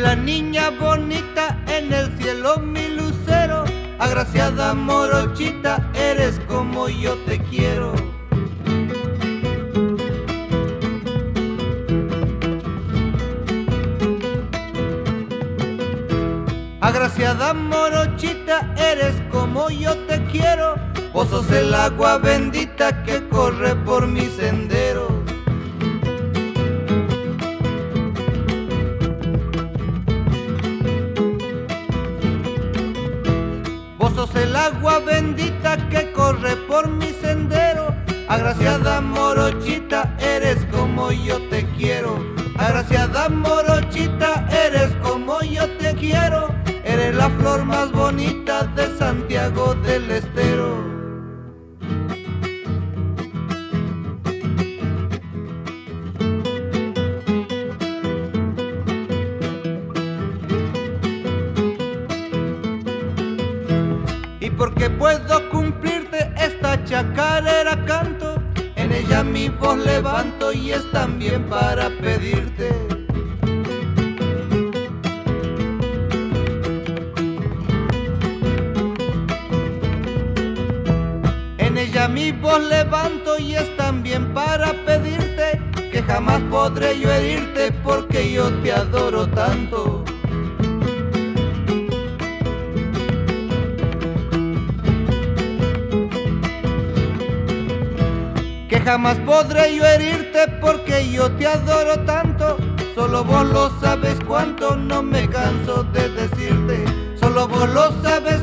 la niña bonita en el cielo mi lucero, agraciada morochita, eres como yo te quiero. Agraciada morochita, eres como yo te quiero, vos sos el agua bendita que corre por mi sendero. Vos sos el agua bendita que corre por mi sendero, agraciada morochita, eres como yo te quiero. Agraciada morochita, eres como yo te quiero, eres la flor más bonita de Santiago del Estero. Y porque puedo cumplirte esta chacarera canto, en ella mi voz levanto y es también para pedirte. En ella mi voz levanto y es también para pedirte, que jamás podré yo herirte porque yo te adoro tanto. Que jamás podré yo herirte porque yo te adoro tanto. Solo vos lo sabes cuánto, no me canso de decirte. Solo vos lo sabes